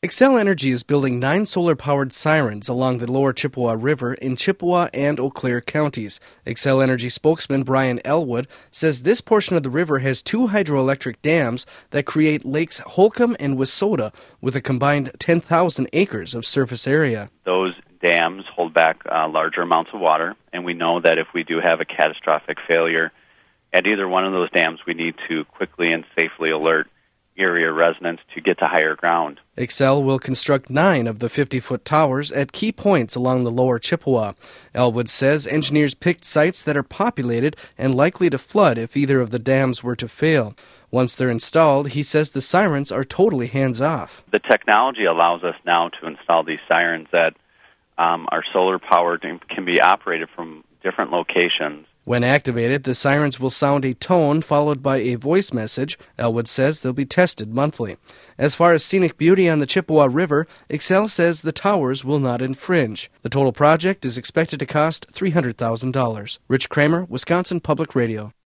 Xcel Energy is building 9 solar-powered sirens along the lower Chippewa River in Chippewa and Eau Claire counties. Xcel Energy spokesman Brian Elwood says this portion of the river has 2 hydroelectric dams that create Lakes Holcomb and Wissota with a combined 10,000 acres of surface area. Those dams hold back larger amounts of water, and we know that if we do have a catastrophic failure at either one of those dams, we need to quickly and safely alert area residents to get to higher ground. Xcel will construct 9 of the 50-foot towers at key points along the lower Chippewa. Elwood says engineers picked sites that are populated and likely to flood if either of the dams were to fail. Once they're installed, he says the sirens are totally hands-off. The technology allows us now to install these sirens that are solar-powered and can be operated from different locations. When activated, the sirens will sound a tone followed by a voice message. Elwood says they'll be tested monthly. As far as scenic beauty on the Chippewa River, Xcel says the towers will not infringe. The total project is expected to cost $300,000. Rich Kramer, Wisconsin Public Radio.